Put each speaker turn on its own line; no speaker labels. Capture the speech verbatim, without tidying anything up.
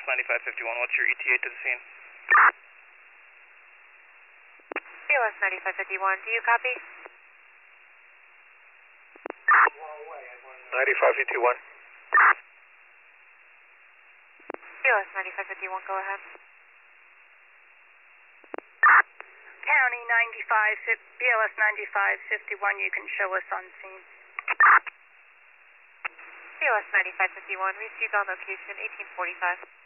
ninety-five fifty-one, what's your E T A to the scene?
B L S ninety-five fifty-one, do you copy?
ninety-five fifty-one.
B L S ninety-five fifty-one, go ahead.
County ninety-five, B L S ninety-five fifty-one, you can show us on scene.
B L S ninety-five fifty-one, received on location eighteen forty-five.